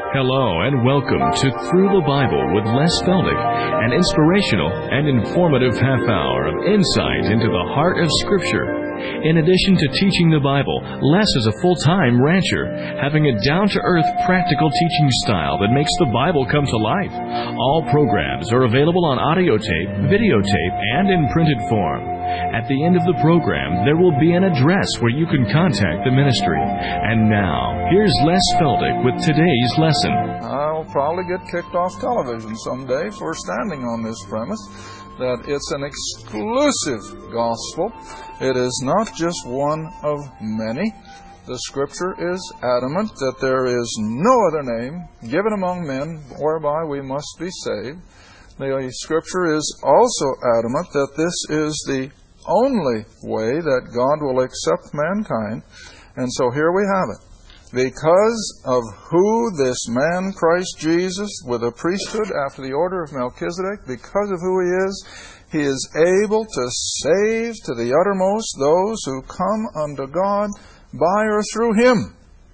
Hello and welcome to Through the Bible with Les Feldick, an inspirational and informative half hour of insight into the heart of Scripture. In addition to teaching the Bible, Les is a full-time rancher, having a down-to-earth practical teaching style that makes the Bible come to life. All programs are available on audio tape, videotape, and in printed form. At the end of the program, there will be an address where you can contact the ministry. And now, here's Les Feldick with today's lesson. I'll probably get kicked off television someday for standing on this premise that it's an exclusive gospel. It is not just one of many. The Scripture is adamant that there is no other name given among men whereby we must be saved. The Scripture is also adamant that this is the only way that God will accept mankind. And so here we have it. Because of who this man, Christ Jesus, with a priesthood after the order of Melchizedek, because of who He is able to save to the uttermost those who come unto God by or through Him.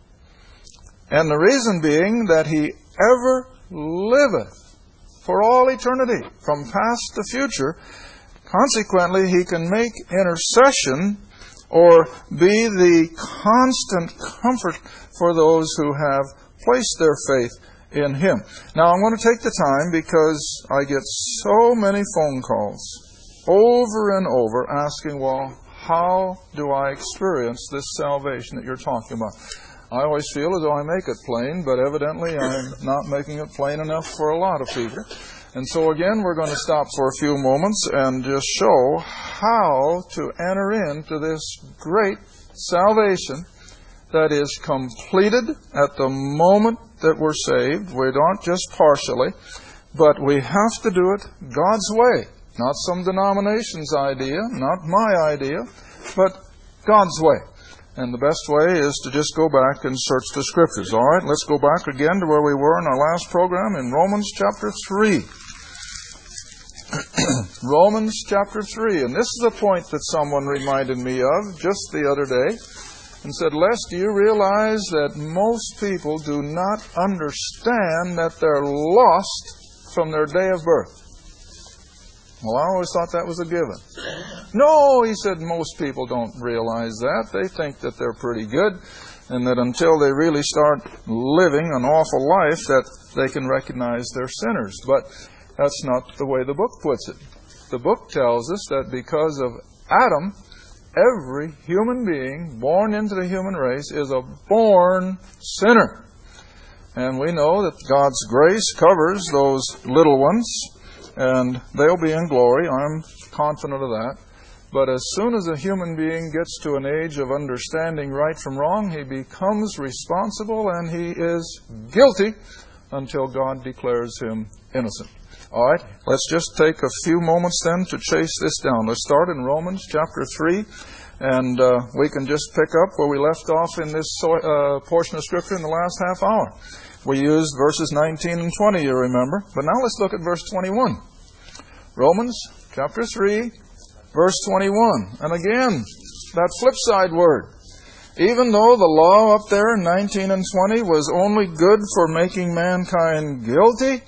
And the reason being that He ever liveth for all eternity, from past to future. Consequently, He can make intercession or be the constant comfort for those who have placed their faith in Him. Now, I'm going to take the time because I get so many phone calls over and over asking, well, how do I experience this salvation that you're talking about? I always feel as though I make it plain, but evidently I'm not making it plain enough for a lot of people. And so again, we're going to stop for a few moments and just show how to enter into this great salvation that is completed at the moment that we're saved. We don't just partially, but we have to do it God's way. Not some denomination's idea, not my idea, but God's way. And the best way is to just go back and search the Scriptures. All right, let's go back again to where we were in our last program in Romans chapter 3. Romans chapter 3. And this is a point that someone reminded me of just the other day and said, Les, do you realize that most people do not understand that they're lost from their day of birth? Well, I always thought that was a given. No, he said, most people don't realize that. They think that they're pretty good and that until they really start living an awful life that they can recognize they're sinners. But that's not the way the book puts it. The book tells us that because of Adam, every human being born into the human race is a born sinner. And we know that God's grace covers those little ones, and they'll be in glory. I'm confident of that. But as soon as a human being gets to an age of understanding right from wrong, he becomes responsible and he is guilty until God declares him innocent. All right, let's just take a few moments then to chase this down. Let's start in Romans chapter 3, and we can just pick up where we left off in this portion of Scripture in the last half hour. We used verses 19 and 20, you remember. But now let's look at verse 21. Romans chapter 3, verse 21. And again, that flip side word. Even though the law up there in 19 and 20 was only good for making mankind guilty,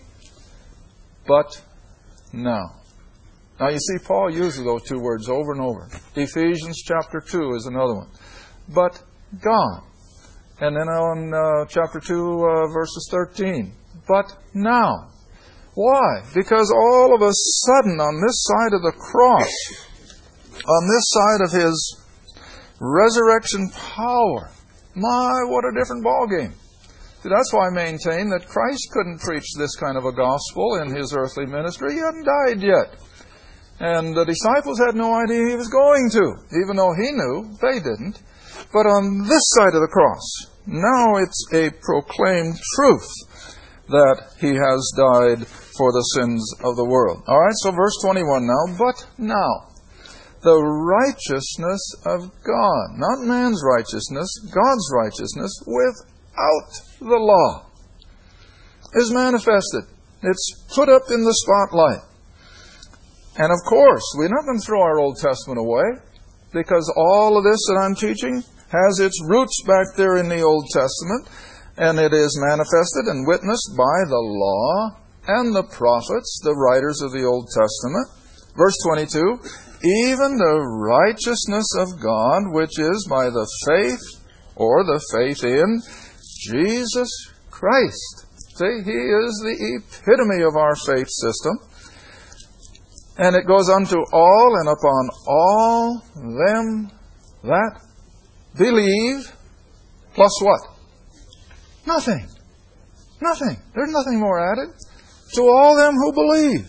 but now. Now you see, Paul uses those two words over and over. Ephesians chapter 2 is another one. But God. And then on chapter 2, verses 13. But now. Why? Because all of a sudden on this side of the cross, on this side of His resurrection power, my, what a different ballgame. See, that's why I maintain that Christ couldn't preach this kind of a gospel in His earthly ministry. He hadn't died yet. And the disciples had no idea He was going to, even though He knew, they didn't. But on this side of the cross, now it's a proclaimed truth that He has died for the sins of the world. All right, so verse 21 now. But now, the righteousness of God, not man's righteousness, God's righteousness, without the law, is manifested. It's put up in the spotlight. And of course, we're not going to throw our Old Testament away, because all of this that I'm teaching has its roots back there in the Old Testament. And it is manifested and witnessed by the law and the prophets, the writers of the Old Testament. Verse 22, even the righteousness of God, which is by the faith, or the faith in Jesus Christ. See, He is the epitome of our faith system. And it goes unto all and upon all them that believe, plus what? Nothing. Nothing. There's nothing more added. To all them who believe.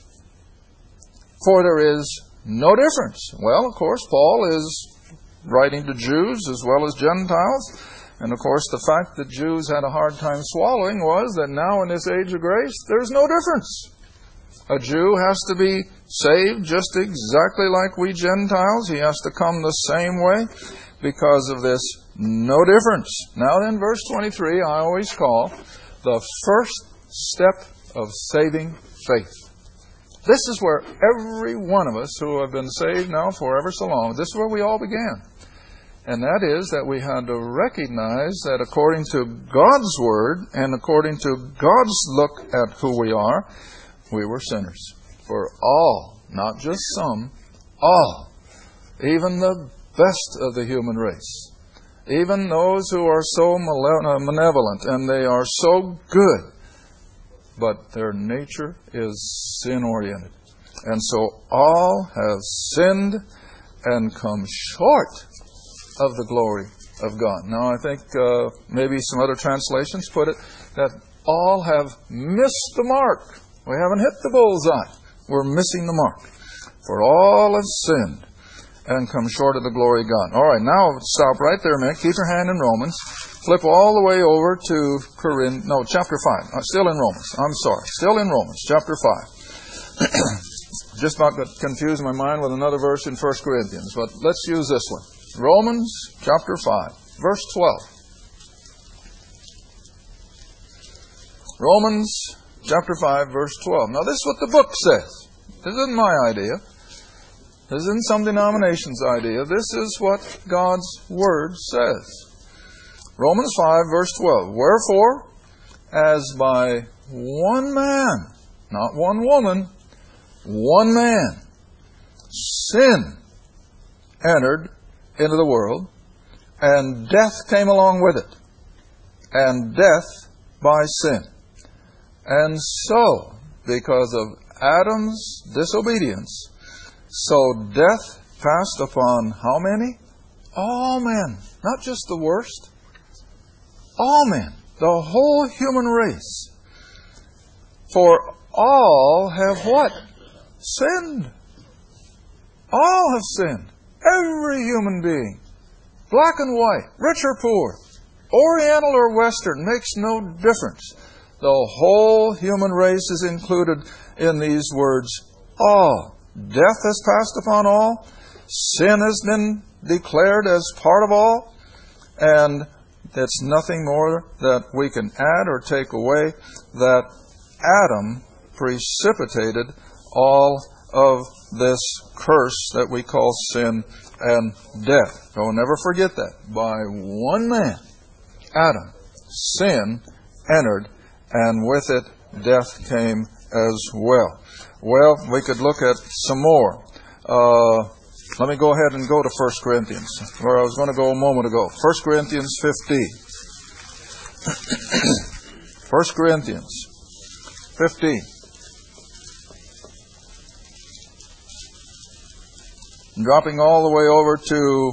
For there is no difference. Well, of course, Paul is writing to Jews as well as Gentiles. And of course, the fact that Jews had a hard time swallowing was that now in this age of grace, there's no difference. A Jew has to be saved just exactly like we Gentiles. He has to come the same way because of this no difference. Now then, verse 23, I always call the first step of saving faith. This is where every one of us who have been saved now for ever so long, this is where we all began. And that is that we had to recognize that according to God's Word and according to God's look at who we are, we were sinners. For all, not just some, all, even the best of the human race, even those who are so malevolent and they are so good, but their nature is sin-oriented. And so all have sinned and come short of the glory of God. Now I think maybe some other translations put it that all have missed the mark. We haven't hit the bullseye. We're missing the mark. For all have sinned and come short of the glory of God. All right, now stop right there a minute. Keep your hand in Romans. Flip all the way over to chapter 5. Still in Romans. I'm sorry. Still in Romans, chapter 5. Just about got confused my mind with another verse in 1 Corinthians, but let's use this one. Romans, chapter 5, verse 12. Romans, chapter 5, verse 12. Now this is what the book says. This isn't my idea. This isn't some denomination's idea. This is what God's Word says. Romans 5, verse 12. Wherefore, as by one man, not one woman, one man, sin entered into the world, and death came along with it, and death by sin. And so, because of Adam's disobedience, so death passed upon how many? All men. Not just the worst. All men. The whole human race. For all have what? Sinned. All have sinned. Every human being. Black and white. Rich or poor. Oriental or Western. Makes no difference. The whole human race is included in these words. All. Death has passed upon all. Sin has been declared as part of all. And it's nothing more that we can add or take away that Adam precipitated all of this curse that we call sin and death. Don't never forget that. By one man, Adam, sin entered, and with it death came as well. Well, we could look at some more. Let me go ahead and go to 1 Corinthians, where I was going to go a moment ago. 1 Corinthians 15. 1 Corinthians 15. Dropping all the way over to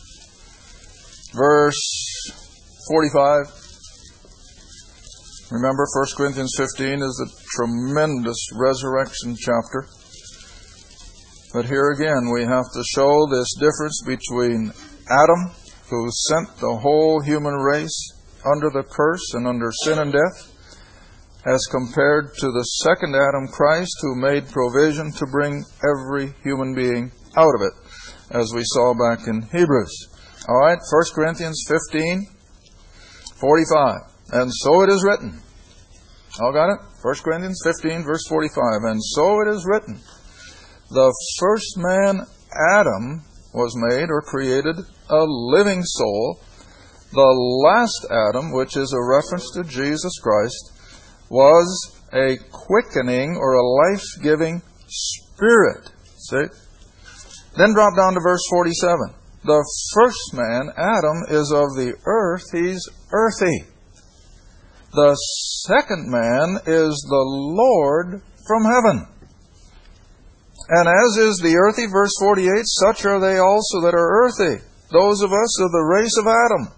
verse 45. Remember, 1 Corinthians 15 is a tremendous resurrection chapter. But here again, we have to show this difference between Adam, who sent the whole human race under the curse and under sin and death, as compared to the second Adam, Christ, who made provision to bring every human being out of it, as we saw back in Hebrews. All right, 1 Corinthians 15, 45. And so it is written. All got it? 1 Corinthians 15, verse 45. And so it is written. The first man, Adam, was made or created a living soul, The last Adam, which is a reference to Jesus Christ, was a quickening or a life-giving spirit. See? Then drop down to verse 47. The first man, Adam, is of the earth. He's earthy. The second man is the Lord from heaven. And as is the earthy, verse 48, such are they also that are earthy, those of us of the race of Adam.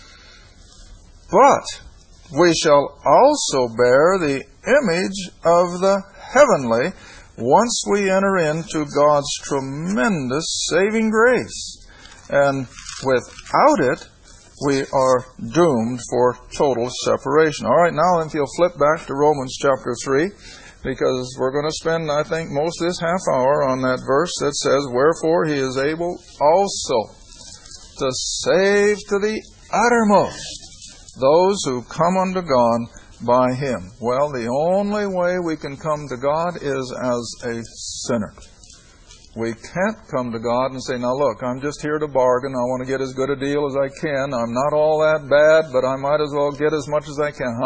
But we shall also bear the image of the heavenly once we enter into God's tremendous saving grace. And without it, we are doomed for total separation. All right, now if you'll flip back to Romans chapter 3, because we're going to spend, I think, most of this half hour on that verse that says, wherefore he is able also to save to the uttermost those who come unto God by him. Well, the only way we can come to God is as a sinner. We can't come to God and say, now look, I'm just here to bargain. I want to get as good a deal as I can. I'm not all that bad, but I might as well get as much as I can.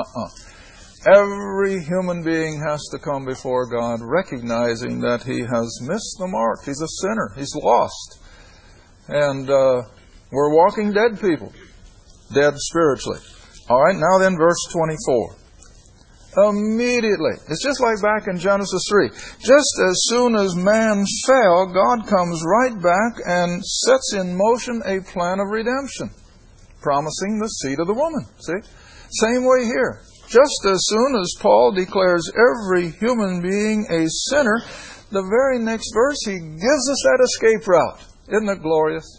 Every human being has to come before God recognizing that he has missed the mark. He's a sinner. He's lost. And we're walking dead people. Dead spiritually. All right, now then verse 24. Immediately. It's just like back in Genesis 3. Just as soon as man fell, God comes right back and sets in motion a plan of redemption, promising the seed of the woman. See? Same way here. Just as soon as Paul declares every human being a sinner, the very next verse he gives us that escape route. Isn't it glorious?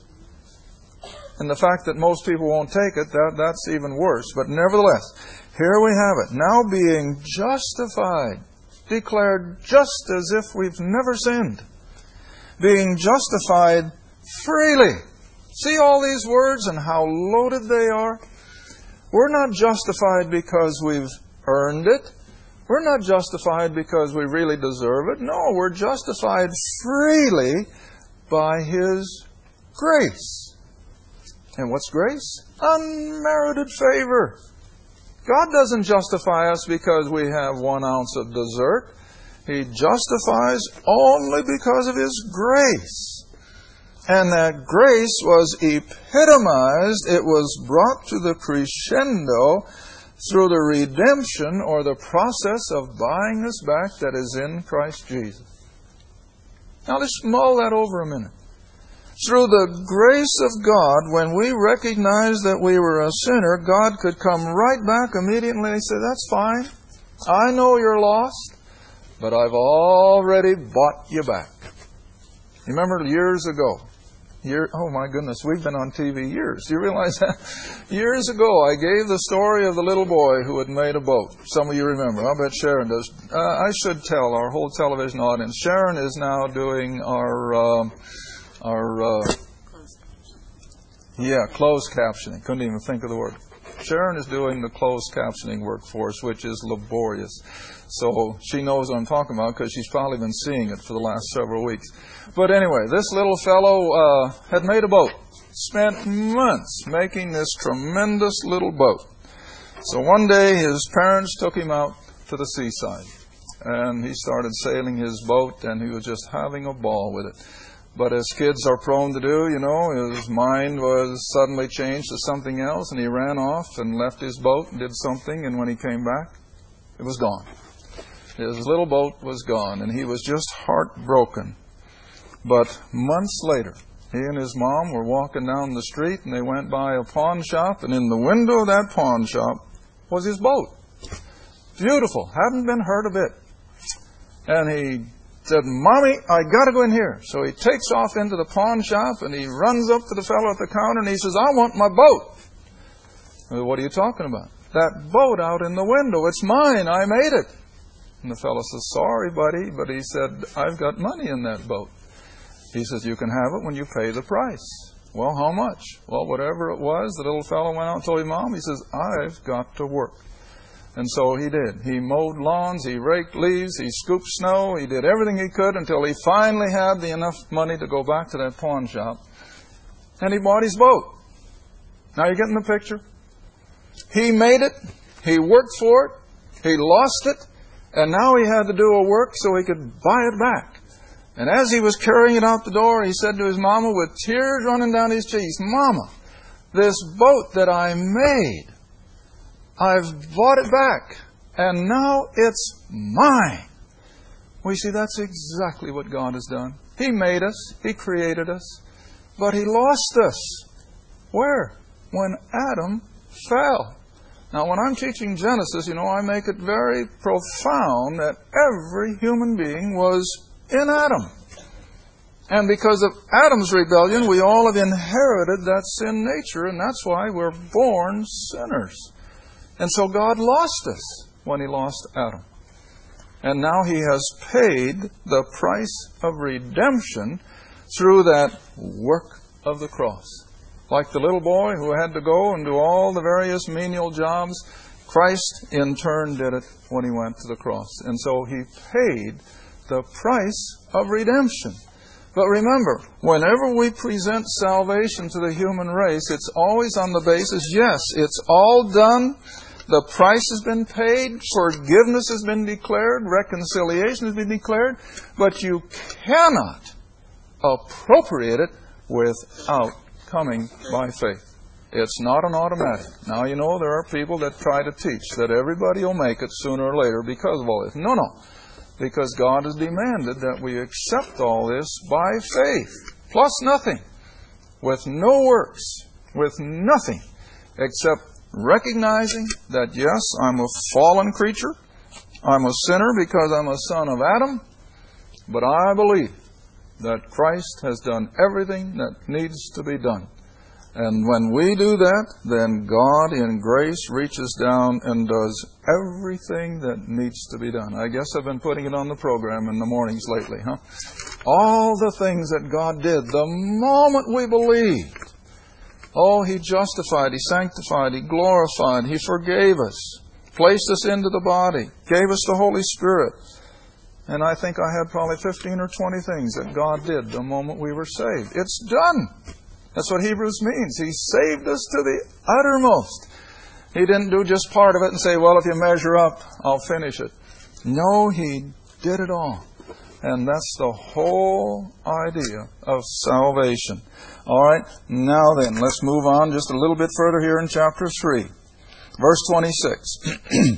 And the fact that most people won't take it, that's even worse. But nevertheless, here we have it. Now being justified, declared just as if we've never sinned. Being justified freely. See all these words and how loaded they are? We're not justified because we've earned it. We're not justified because we really deserve it. No, we're justified freely by His grace. And what's grace? Unmerited favor. God doesn't justify us because we have 1 ounce of dessert. He justifies only because of His grace. And that grace was epitomized, it was brought to the crescendo through the redemption or the process of buying us back that is in Christ Jesus. Now let's mull that over a minute. Through the grace of God, when we recognized that we were a sinner, God could come right back immediately and say, that's fine. I know you're lost, but I've already bought you back. You remember years ago? Oh my goodness, we've been on TV years. Do you realize that? Years ago, I gave the story of the little boy who had made a boat. Some of you remember. I'll bet Sharon does. I should tell our whole television audience. Sharon is now doing our closed captioning. Couldn't even think of the word. Sharon is doing the closed captioning work for us, which is laborious. So she knows what I'm talking about because she's probably been seeing it for the last several weeks. But anyway, this little fellow had made a boat. Spent months making this tremendous little boat. So one day his parents took him out to the seaside. And he started sailing his boat and he was just having a ball with it. But as kids are prone to do, you know, his mind was suddenly changed to something else, and he ran off and left his boat and did something, and when he came back, it was gone. His little boat was gone, and he was just heartbroken. But months later, he and his mom were walking down the street, and they went by a pawn shop, and in the window of that pawn shop was his boat. Beautiful, hadn't been hurt a bit. And he said, Mommy, I got to go in here. So he takes off into the pawn shop and he runs up to the fellow at the counter and he says, I want my boat. Well, what are you talking about? That boat out in the window, it's mine. I made it. And the fellow says, sorry, buddy, but he said, I've got money in that boat. He says, you can have it when you pay the price. Well, how much? Well, whatever it was, the little fellow went out and told his mom, he says, I've got to work. And so he did. He mowed lawns, he raked leaves, he scooped snow, he did everything he could until he finally had enough money to go back to that pawn shop. And he bought his boat. Now you getting the picture? He made it. He worked for it. He lost it. And now he had to do a work so he could buy it back. And as he was carrying it out the door, he said to his mama with tears running down his cheeks, "Mama, this boat that I made, I've bought it back. And now it's mine." We see that's exactly what God has done. He made us. He created us. But He lost us. Where? When Adam fell. Now, when I'm teaching Genesis, I make it very profound that every human being was in Adam. And because of Adam's rebellion, we all have inherited that sin nature, and that's why we're born sinners. And so God lost us when He lost Adam. And now He has paid the price of redemption through that work of the cross. Like the little boy who had to go and do all the various menial jobs, Christ in turn did it when He went to the cross. And so He paid the price of redemption. But remember, whenever we present salvation to the human race, it's always on the basis, yes, it's all done, the price has been paid, forgiveness has been declared, reconciliation has been declared, but you cannot appropriate it without coming by faith. It's not an automatic. Now, there are people that try to teach that everybody will make it sooner or later because of all this. No. Because God has demanded that we accept all this by faith, plus nothing, with no works, with nothing, except recognizing that, yes, I'm a fallen creature, I'm a sinner because I'm a son of Adam, but I believe that Christ has done everything that needs to be done. And when we do that, then God in grace reaches down and does everything that needs to be done. I guess I've been putting it on the program in the mornings lately, huh? All the things that God did the moment we believed. Oh, He justified, He sanctified, He glorified, He forgave us, placed us into the body, gave us the Holy Spirit. And I think I had probably 15 or 20 things that God did the moment we were saved. It's done. That's what Hebrews means. He saved us to the uttermost. He didn't do just part of it and say, well, if you measure up, I'll finish it. No, He did it all. And that's the whole idea of salvation. All right, now then, let's move on just a little bit further here in chapter 3. Verse 26.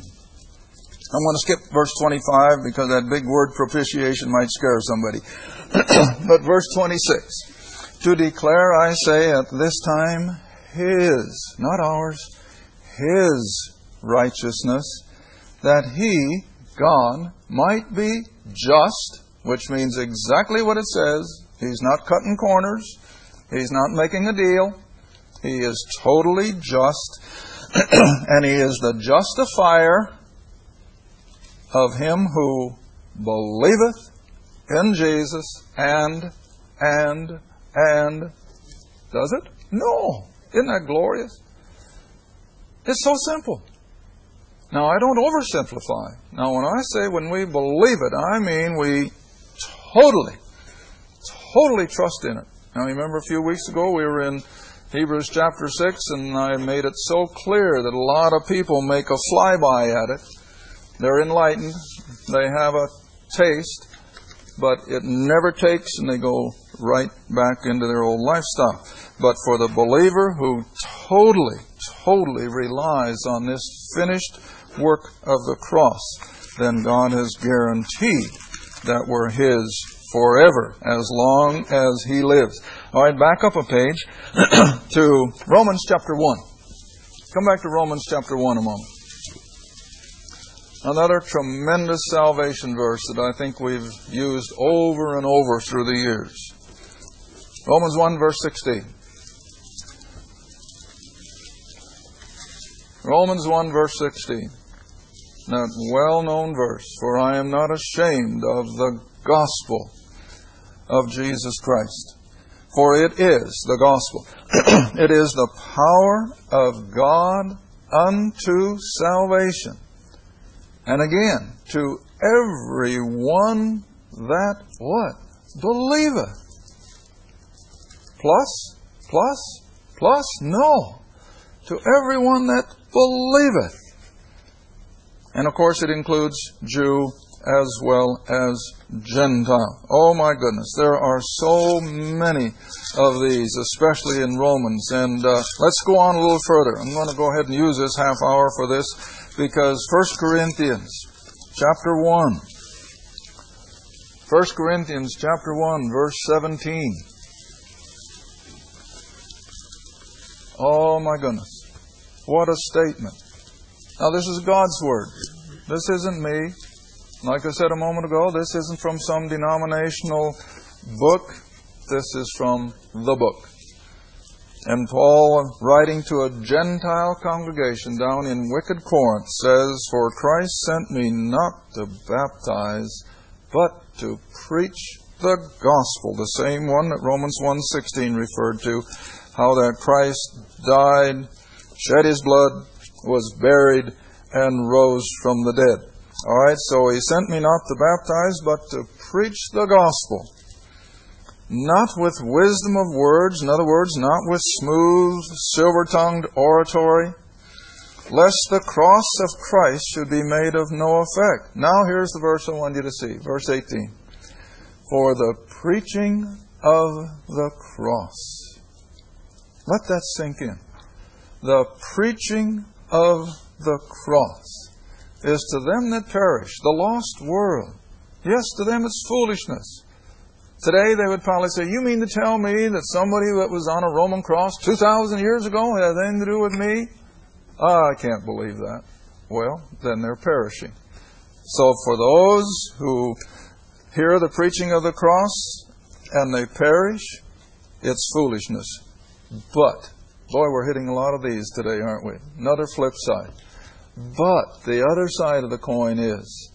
I'm going to skip verse 25 because that big word propitiation might scare somebody. But verse 26. To declare, I say, at this time, His, not ours, His righteousness, that He, God, might be just, which means exactly what it says. He's not cutting corners. He's not making a deal. He is totally just. And He is the justifier of him who believeth in Jesus and does it? No. Isn't that glorious? It's so simple. Now, I don't oversimplify. Now, when I say when we believe it, I mean we totally trust in it. Now, remember a few weeks ago we were in Hebrews chapter 6, and I made it so clear that a lot of people make a flyby at it. They're enlightened. They have a taste, but it never takes, and they go right back into their old lifestyle. But for the believer who totally relies on this finished work of the cross, then God has guaranteed that we're His forever, as long as He lives. All right, back up a page to Romans chapter 1. Come back to Romans chapter 1 a moment. Another tremendous salvation verse that I think we've used over and over through the years. Romans 1 verse 16. Romans 1 verse 16. That well-known verse. For I am not ashamed of the gospel of Jesus Christ. For it is the gospel. It is the power of God unto salvation. And again, to every one that what? Believeth. Plus? No. to everyone that believeth. And of course it includes Jew as well as Gentile. Oh my goodness, there are so many of these, especially in Romans. And let's go on a little further. I'm going to go ahead and use this half hour for this, because 1 Corinthians chapter 1. 1 Corinthians chapter 1, verse 17. Oh my goodness, what a statement. Now this is God's Word. This isn't me. Like I said a moment ago, this isn't from some denominational book. This is from the book. And Paul, writing to a Gentile congregation down in wicked Corinth, says, "For Christ sent me not to baptize, but to preach the gospel." The same one that Romans 1:16 referred to, how that Christ died, shed His blood, was buried, and rose from the dead. All right, so He sent me not to baptize, but to preach the gospel. Not with wisdom of words, in other words, not with smooth, silver-tongued oratory, lest the cross of Christ should be made of no effect. Now here's the verse I want you to see, verse 18. For the preaching of the cross. Let that sink in. The preaching of the cross is to them that perish, the lost world. Yes, to them it's foolishness. Today they would probably say, "You mean to tell me that somebody that was on a Roman cross 2,000 years ago had anything to do with me?" I can't believe that. Well, then they're perishing. So for those who hear the preaching of the cross and they perish, it's foolishness. But, boy, we're hitting a lot of these today, aren't we? Another flip side. But the other side of the coin is,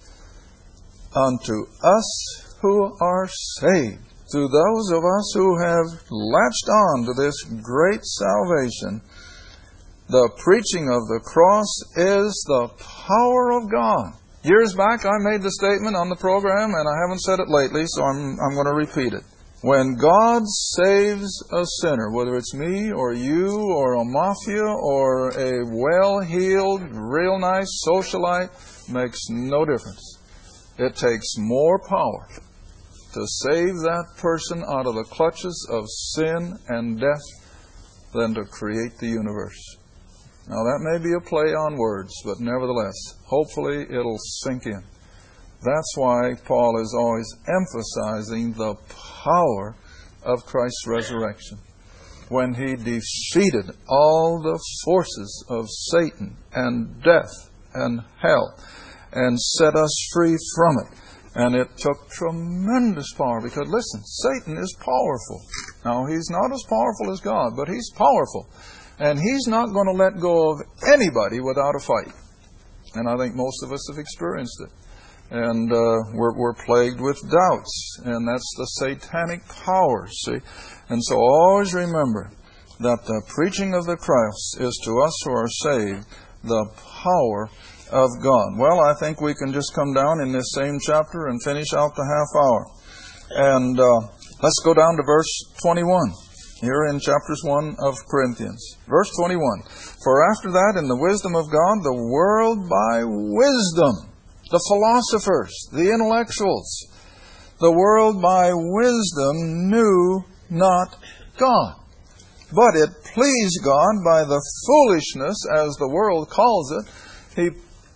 unto us who are saved, to those of us who have latched on to this great salvation, the preaching of the cross is the power of God. Years back I made the statement on the program, and I haven't said it lately, so I'm going to repeat it. When God saves a sinner, whether it's me or you or a mafia or a well-heeled, real nice socialite, makes no difference. It takes more power to save that person out of the clutches of sin and death than to create the universe. Now that may be a play on words, but nevertheless, hopefully it'll sink in. That's why Paul is always emphasizing the power of Christ's resurrection. When He defeated all the forces of Satan and death and hell and set us free from it. And it took tremendous power, because listen, Satan is powerful. Now, he's not as powerful as God, but he's powerful. And he's not going to let go of anybody without a fight. And I think most of us have experienced it. And we're plagued with doubts, and that's the satanic power, see? And so always remember that the preaching of the cross is to us who are saved the power of God. Well, I think we can just come down in this same chapter and finish out the half hour. And let's go down to verse 21 here in chapters 1 of Corinthians. Verse 21. For after that, in the wisdom of God, the world by wisdom, the philosophers, the intellectuals, the world by wisdom knew not God. But it pleased God by the foolishness, as the world calls it. He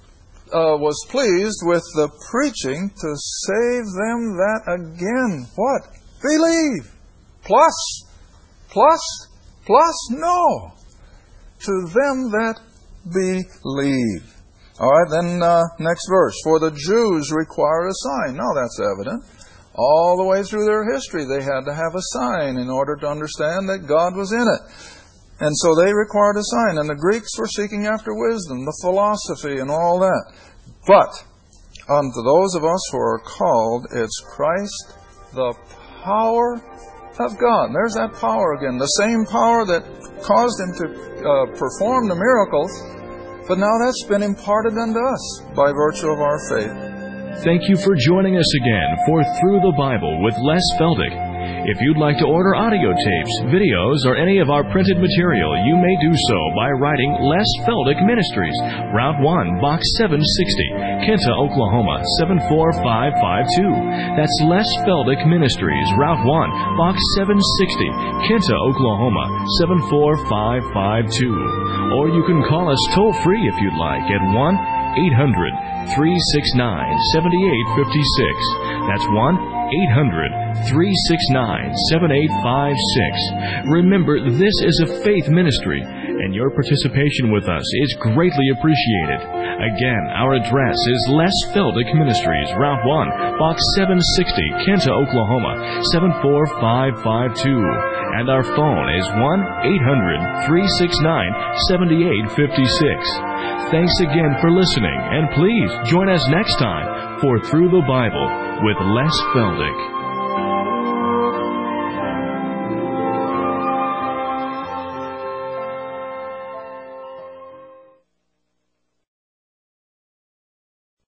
was pleased with the preaching to save them that again, what? Believe. Plus, no. To them that believe. All right, then next verse. For the Jews require a sign. Now that's evident. All the way through their history, they had to have a sign in order to understand that God was in it. And so they required a sign. And the Greeks were seeking after wisdom, the philosophy, and all that. But unto those of us who are called, it's Christ, the power of God. And there's that power again. The same power that caused Him to perform the miracles. But now that's been imparted unto us by virtue of our faith. Thank you for joining us again for Through the Bible with Les Feldick. If you'd like to order audio tapes, videos, or any of our printed material, you may do so by writing Les Feldick Ministries, Route 1, Box 760, Kenta, Oklahoma 74552. That's Les Feldick Ministries, Route 1, Box 760, Kenta, Oklahoma 74552. Or you can call us toll-free if you'd like at 1-800-369-7856. That's 1-800-369-7856. Remember, this is a faith ministry, and your participation with us is greatly appreciated. Again, our address is Les Feldick Ministries, Route 1, Box 760, Kenta, Oklahoma 74552. And our phone is 1-800-369-7856. Thanks again for listening, and please join us next time for Through the Bible with Les Feldick.